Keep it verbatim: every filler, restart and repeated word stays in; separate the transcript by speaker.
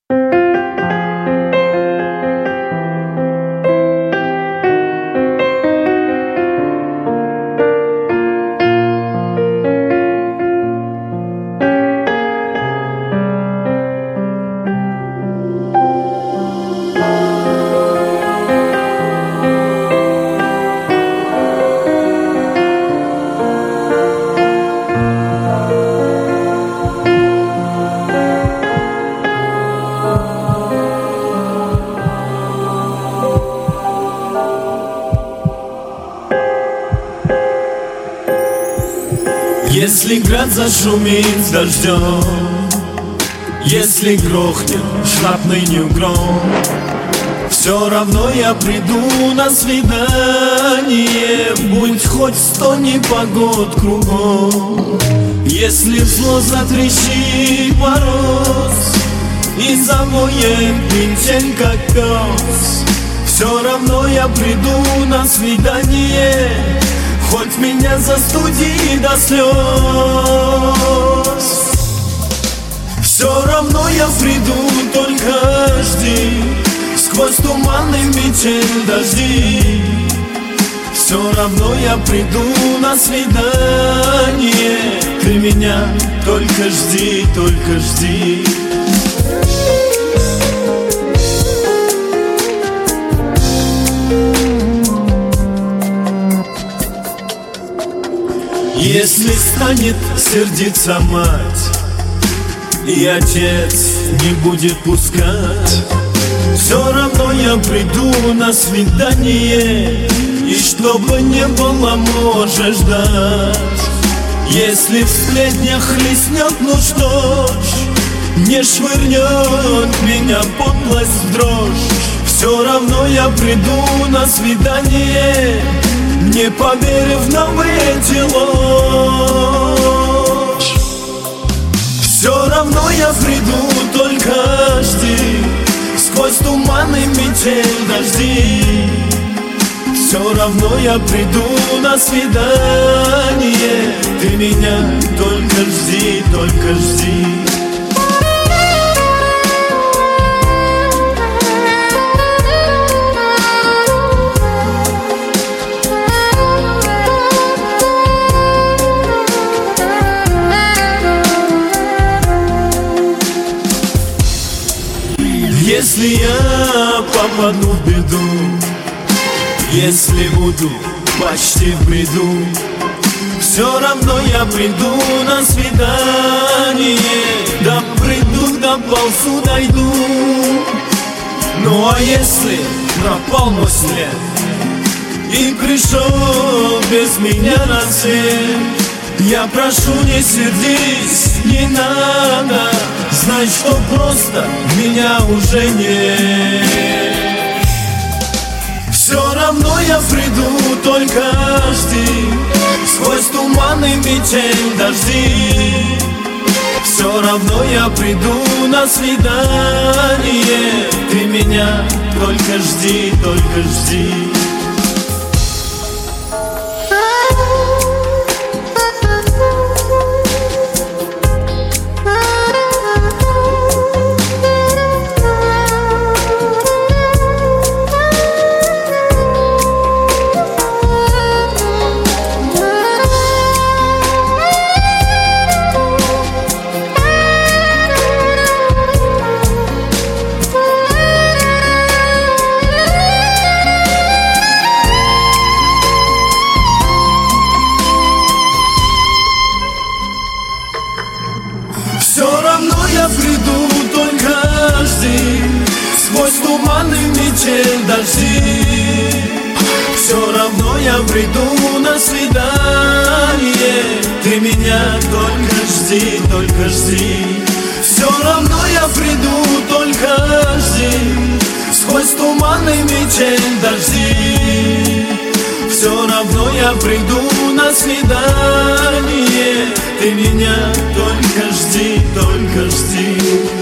Speaker 1: Если град зашумит с дождем, если грохнет шрапнелью гром, все равно я приду на свидание, будь хоть сто непогод кругом. Если зло затрещит мороз и завоет пентель как пес, все равно я приду на свидание, хоть меня застуди до слез. Все равно я приду, только жди, сквозь туманный метель дожди. Все равно я приду на свидание, ты меня только жди, только жди. Если станет сердиться мать и отец не будет пускать, все равно я приду на свидание, и чтобы не было, можешь ждать. Если в сплетнях хлестнет, ну что ж, не швырнет меня подлость в дрожь, все равно я приду на свидание, не поверив на эти ложь. Все равно я приду, только жди, сквозь туманный метель дожди. Все равно я приду на свидание, ты меня только жди, только жди. Если я попаду в беду, если буду почти в бреду, все равно я приду на свидание, да приду, да ползу дойду. Ну а если пропал мой след и пришел без меня на свет, я прошу, не сердись, не надо, знай, что просто меня уже нет. Все равно я приду, только жди, сквозь туманный метель дожди. Все равно я приду на свидание, ты меня только жди, только жди. Я приду, только жди, сквозь туманный метель дожди. Все равно я приду на свидание, ты меня только жди, только жди. Все равно я приду, только жди, сквозь туманный метель дожди. Все равно я приду на свидание, ты меня только жди, только жди.